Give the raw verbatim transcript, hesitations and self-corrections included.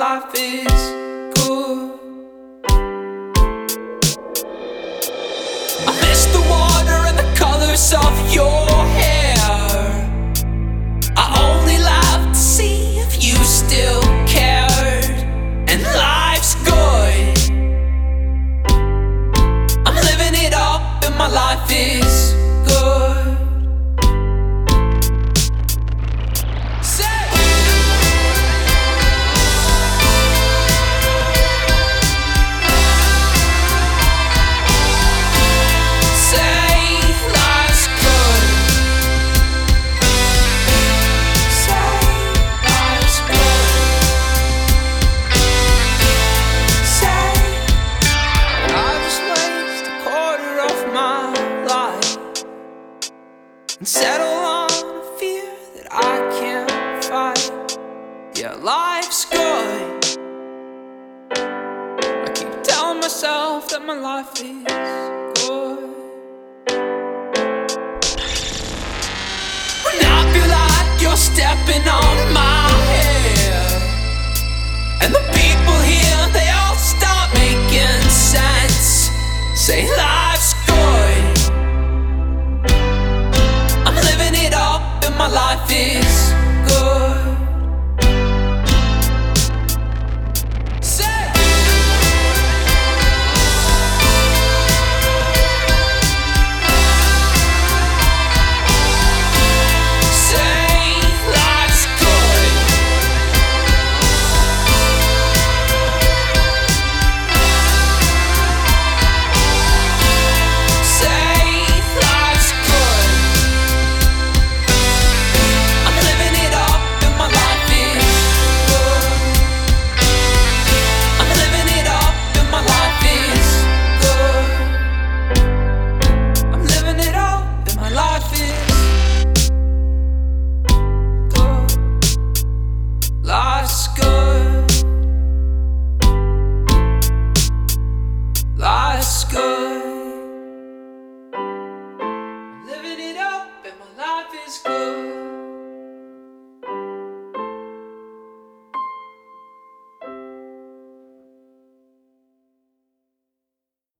life is good. I miss the water and the colors of your hair. I only laugh to see if you still cared. And life's good. I'm living it up and my life is good. And settle on a fear that I can't fight. Yeah, life's good. I keep telling myself that my life is good. When I feel like you're stepping on my head, and the people here, they all start making sense. Say life's good. My life is good. Say Say life's good. Say life's good. Life's good. Life's good.